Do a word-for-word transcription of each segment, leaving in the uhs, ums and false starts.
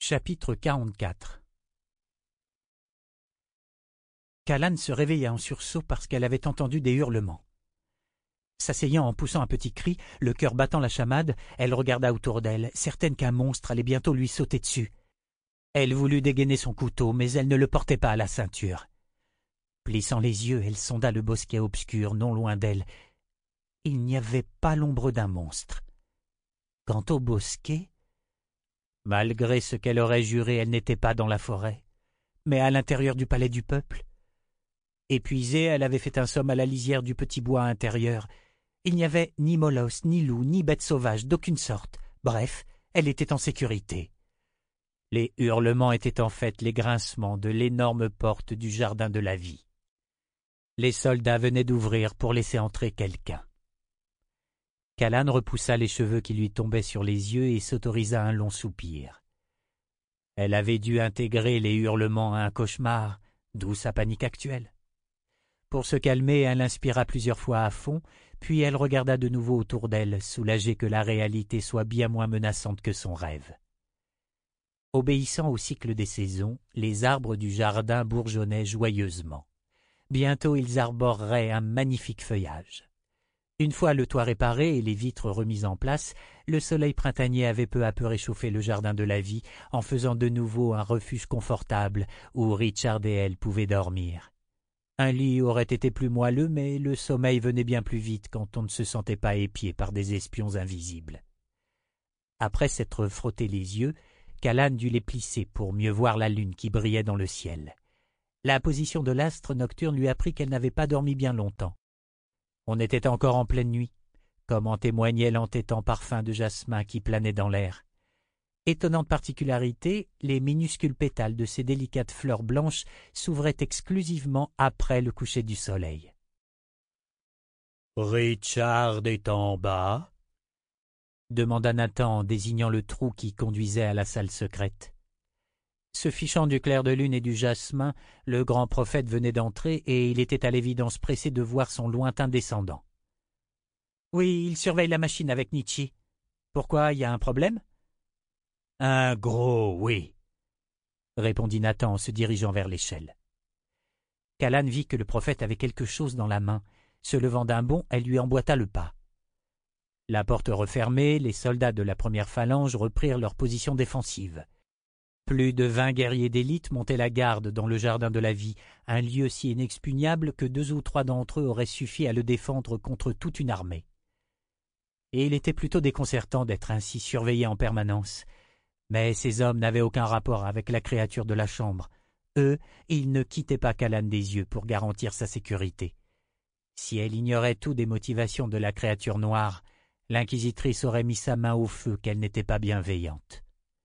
Chapitre quarante-quatre. Callan se réveilla en sursaut parce qu'elle avait entendu des hurlements. S'asseyant en poussant un petit cri, le cœur battant la chamade, elle regarda autour d'elle, certaine qu'un monstre allait bientôt lui sauter dessus. Elle voulut dégainer son couteau, mais elle ne le portait pas à la ceinture. Plissant les yeux, elle sonda le bosquet obscur non loin d'elle. Il n'y avait pas l'ombre d'un monstre. Quant au bosquet, malgré ce qu'elle aurait juré, elle n'était pas dans la forêt, mais à l'intérieur du palais du peuple. Épuisée, elle avait fait un somme à la lisière du petit bois intérieur. Il n'y avait ni molosse, ni loup, ni bête sauvage d'aucune sorte. Bref, elle était en sécurité. Les hurlements étaient en fait les grincements de l'énorme porte du jardin de la vie. Les soldats venaient d'ouvrir pour laisser entrer quelqu'un. Callan repoussa les cheveux qui lui tombaient sur les yeux et s'autorisa un long soupir. Elle avait dû intégrer les hurlements à un cauchemar, d'où sa panique actuelle. Pour se calmer, elle inspira plusieurs fois à fond, puis elle regarda de nouveau autour d'elle, soulagée que la réalité soit bien moins menaçante que son rêve. Obéissant au cycle des saisons, les arbres du jardin bourgeonnaient joyeusement. Bientôt ils arboreraient un magnifique feuillage. Une fois le toit réparé et les vitres remises en place, le soleil printanier avait peu à peu réchauffé le jardin de la vie en faisant de nouveau un refuge confortable où Richard et elle pouvaient dormir. Un lit aurait été plus moelleux, mais le sommeil venait bien plus vite quand on ne se sentait pas épié par des espions invisibles. Après s'être frotté les yeux, Callan dut les plisser pour mieux voir la lune qui brillait dans le ciel. La position de l'astre nocturne lui apprit qu'elle n'avait pas dormi bien longtemps. On était encore en pleine nuit, comme en témoignait l'entêtant parfum de jasmin qui planait dans l'air. Étonnante particularité, les minuscules pétales de ces délicates fleurs blanches s'ouvraient exclusivement après le coucher du soleil. « Richard est en bas ?» demanda Nathan en désignant le trou qui conduisait à la salle secrète. Se fichant du clair de lune et du jasmin, le grand prophète venait d'entrer et il était à l'évidence pressé de voir son lointain descendant. « Oui, il surveille la machine avec Nietzsche. Pourquoi, il y a un problème ?»« Un gros oui, » répondit Nathan en se dirigeant vers l'échelle. Callan vit que le prophète avait quelque chose dans la main. Se levant d'un bond, elle lui emboîta le pas. La porte refermée, les soldats de la première phalange reprirent leur position défensive. Plus de vingt guerriers d'élite montaient la garde dans le jardin de la vie, un lieu si inexpugnable que deux ou trois d'entre eux auraient suffi à le défendre contre toute une armée. Et il était plutôt déconcertant d'être ainsi surveillé en permanence. Mais ces hommes n'avaient aucun rapport avec la créature de la chambre. Eux, ils ne quittaient pas Callan des yeux pour garantir sa sécurité. Si elle ignorait tout des motivations de la créature noire, l'inquisitrice aurait mis sa main au feu qu'elle n'était pas bienveillante.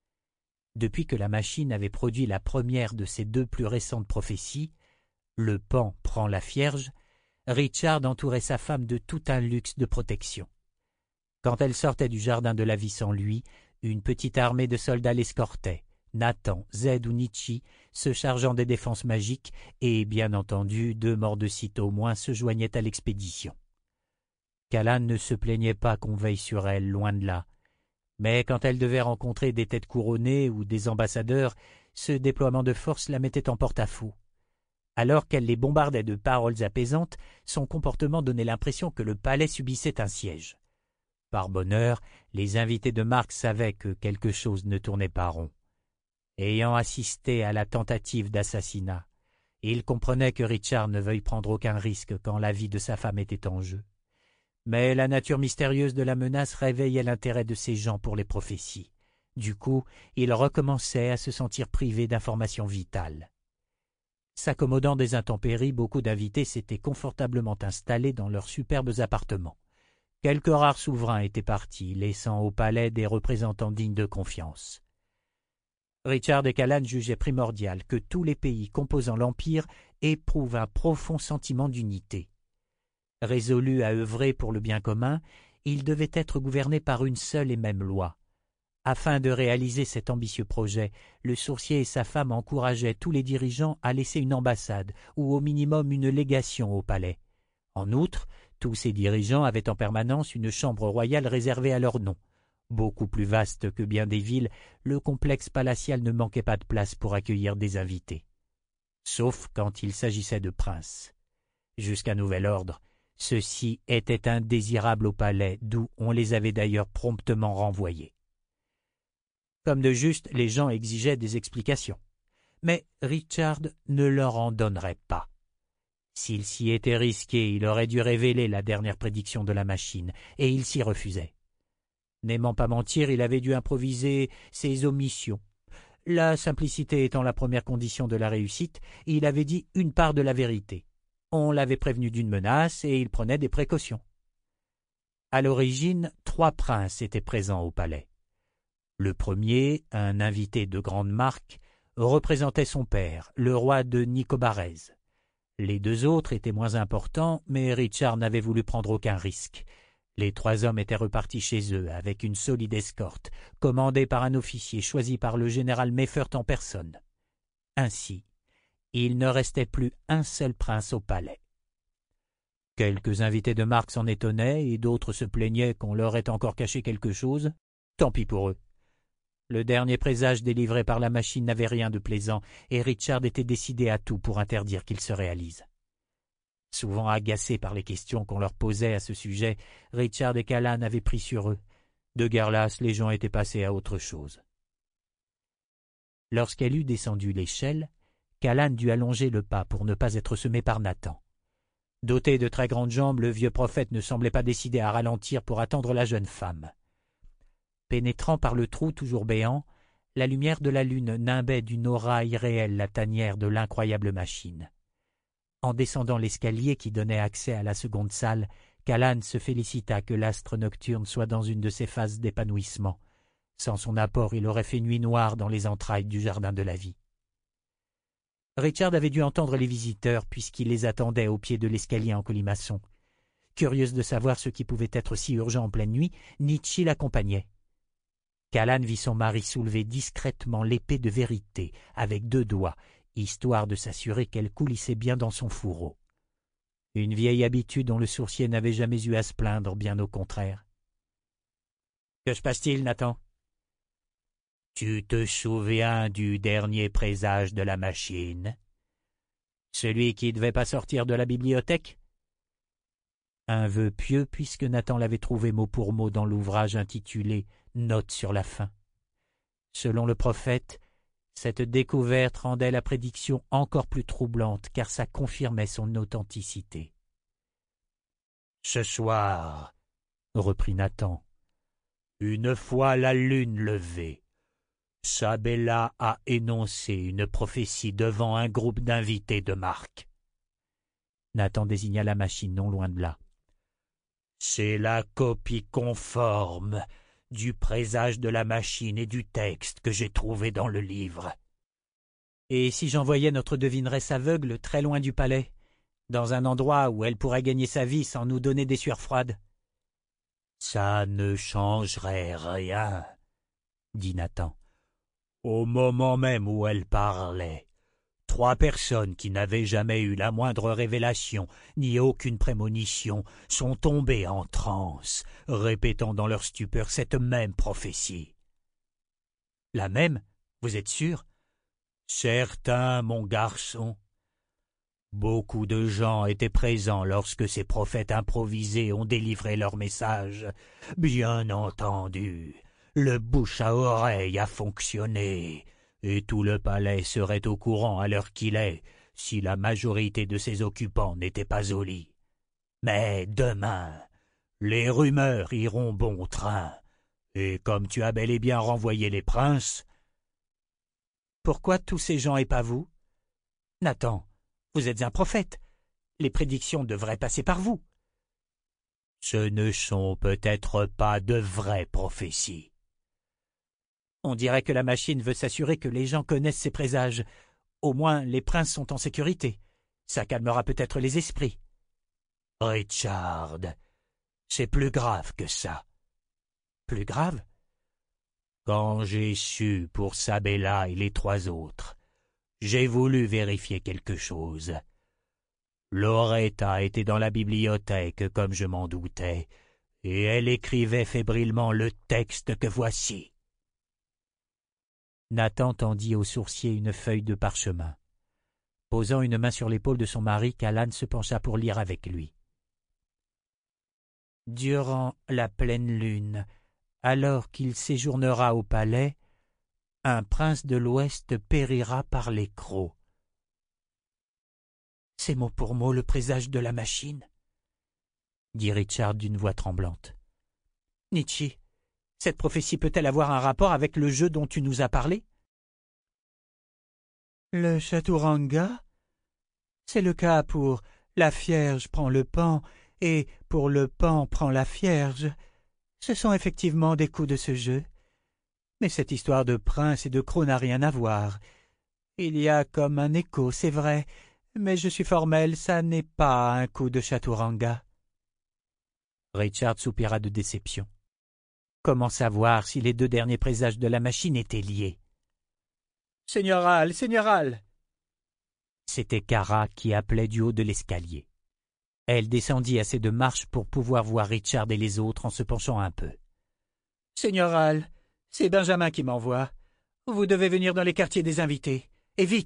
Depuis que la machine avait produit la première de ses deux plus récentes prophéties, le pan prend la Vierge, Richard entourait sa femme de tout un luxe de protection. Quand elle sortait du jardin de la vie sans lui, une petite armée de soldats l'escortait, Nathan, Zed ou Nietzsche se chargeant des défenses magiques et, bien entendu, deux morts de sitôt au moins se joignaient à l'expédition. Callan ne se plaignait pas qu'on veille sur elle, loin de là. Mais quand elle devait rencontrer des têtes couronnées ou des ambassadeurs, ce déploiement de force la mettait en porte-à-faux. Alors qu'elle les bombardait de paroles apaisantes, son comportement donnait l'impression que le palais subissait un siège. Par bonheur, les invités de Marc savaient que quelque chose ne tournait pas rond. Ayant assisté à la tentative d'assassinat, ils comprenaient que Richard ne veuille prendre aucun risque quand la vie de sa femme était en jeu. Mais la nature mystérieuse de la menace réveillait l'intérêt de ces gens pour les prophéties. Du coup, ils recommençaient à se sentir privés d'informations vitales. S'accommodant des intempéries, beaucoup d'invités s'étaient confortablement installés dans leurs superbes appartements. Quelques rares souverains étaient partis, laissant au palais des représentants dignes de confiance. Richard et Callan jugeaient primordial que tous les pays composant l'Empire éprouvent un profond sentiment d'unité. Résolus à œuvrer pour le bien commun, ils devaient être gouvernés par une seule et même loi. Afin de réaliser cet ambitieux projet, le sourcier et sa femme encourageaient tous les dirigeants à laisser une ambassade ou au minimum une légation au palais. En outre, tous ces dirigeants avaient en permanence une chambre royale réservée à leur nom. Beaucoup plus vaste que bien des villes, le complexe palatial ne manquait pas de place pour accueillir des invités. Sauf quand il s'agissait de princes. Jusqu'à nouvel ordre, ceux-ci étaient indésirables au palais, d'où on les avait d'ailleurs promptement renvoyés. Comme de juste, les gens exigeaient des explications. Mais Richard ne leur en donnerait pas. S'il s'y était risqué, il aurait dû révéler la dernière prédiction de la machine, et il s'y refusait. N'aimant pas mentir, il avait dû improviser ses omissions. La simplicité étant la première condition de la réussite, il avait dit une part de la vérité. On l'avait prévenu d'une menace et il prenait des précautions. À l'origine, trois princes étaient présents au palais. Le premier, un invité de grande marque, représentait son père, le roi de Nicobarès. Les deux autres étaient moins importants, mais Richard n'avait voulu prendre aucun risque. Les trois hommes étaient repartis chez eux avec une solide escorte, commandée par un officier choisi par le général Meffert en personne. Ainsi, il ne restait plus un seul prince au palais. Quelques invités de marque s'en étonnaient et d'autres se plaignaient qu'on leur ait encore caché quelque chose. Tant pis pour eux. Le dernier présage délivré par la machine n'avait rien de plaisant et Richard était décidé à tout pour interdire qu'il se réalise. Souvent agacés par les questions qu'on leur posait à ce sujet, Richard et Callan avaient pris sur eux. De guerre lasse, les gens étaient passés à autre chose. Lorsqu'elle eut descendu l'échelle, Callan dut allonger le pas pour ne pas être semé par Nathan. Doté de très grandes jambes, le vieux prophète ne semblait pas décidé à ralentir pour attendre la jeune femme. Pénétrant par le trou toujours béant, la lumière de la lune nimbait d'une aura irréelle la tanière de l'incroyable machine. En descendant l'escalier qui donnait accès à la seconde salle, Callan se félicita que l'astre nocturne soit dans une de ses phases d'épanouissement. Sans son apport, il aurait fait nuit noire dans les entrailles du jardin de la vie. Richard avait dû entendre les visiteurs puisqu'il les attendait au pied de l'escalier en colimaçon. Curieuse de savoir ce qui pouvait être si urgent en pleine nuit, Nietzsche l'accompagnait. Callan vit son mari soulever discrètement l'épée de vérité avec deux doigts, histoire de s'assurer qu'elle coulissait bien dans son fourreau. Une vieille habitude dont le sourcier n'avait jamais eu à se plaindre, bien au contraire. « Que se passe-t-il, Nathan ?»« Tu te souviens du dernier présage de la machine? Celui qui ne devait pas sortir de la bibliothèque ?» Un vœu pieux puisque Nathan l'avait trouvé mot pour mot dans l'ouvrage intitulé « Note sur la fin ». Selon le prophète, cette découverte rendait la prédiction encore plus troublante car ça confirmait son authenticité. « Ce soir, » reprit Nathan, « une fois la lune levée, Sabella a énoncé une prophétie devant un groupe d'invités de marque. » Nathan désigna la machine non loin de là. « C'est la copie conforme du présage de la machine et du texte que j'ai trouvé dans le livre. » Et si j'envoyais notre devineresse aveugle très loin du palais, dans un endroit où elle pourrait gagner sa vie sans nous donner des sueurs froides? Ça ne changerait rien, dit Nathan. Au moment même où elle parlait, trois personnes qui n'avaient jamais eu la moindre révélation ni aucune prémonition sont tombées en transe, répétant dans leur stupeur cette même prophétie. La même, vous êtes sûr? Certain, mon garçon. Beaucoup de gens étaient présents lorsque ces prophètes improvisés ont délivré leur message. Bien entendu, le bouche à oreille a fonctionné, et tout le palais serait au courant à l'heure qu'il est, si la majorité de ses occupants n'était pas au lit. Mais demain, les rumeurs iront bon train, et comme tu as bel et bien renvoyé les princes... Pourquoi tous ces gens et pas vous? Nathan, vous êtes un prophète. Les prédictions devraient passer par vous. Ce ne sont peut-être pas de vraies prophéties. On dirait que la machine veut s'assurer que les gens connaissent ses présages. Au moins, les princes sont en sécurité. Ça calmera peut-être les esprits. Richard, c'est plus grave que ça. Plus grave? Quand j'ai su pour Sabella et les trois autres, j'ai voulu vérifier quelque chose. Loretta était dans la bibliothèque comme je m'en doutais, et elle écrivait fébrilement le texte que voici. » Nathan tendit au sourcier une feuille de parchemin. Posant une main sur l'épaule de son mari, Callan se pencha pour lire avec lui. « Durant la pleine lune, alors qu'il séjournera au palais, un prince de l'Ouest périra par les crocs. » « C'est mot pour mot le présage de la machine, » dit Richard d'une voix tremblante. « Nietzsche, cette prophétie peut-elle avoir un rapport avec le jeu dont tu nous as parlé? »« Le chaturanga? C'est le cas pour la Vierge prend le pan et pour le pan prend la Vierge. Ce sont effectivement des coups de ce jeu. Mais cette histoire de prince et de croc n'a rien à voir. Il y a comme un écho, c'est vrai, mais je suis formel, ça n'est pas un coup de chaturanga. » Richard soupira de déception. Comment savoir si les deux derniers présages de la machine étaient liés? « Seigneurial, seigneurial !» C'était Cara qui appelait du haut de l'escalier. Elle descendit assez de marche pour pouvoir voir Richard et les autres en se penchant un peu. « Seigneurial, c'est Benjamin qui m'envoie. Vous devez venir dans les quartiers des invités. Et vite !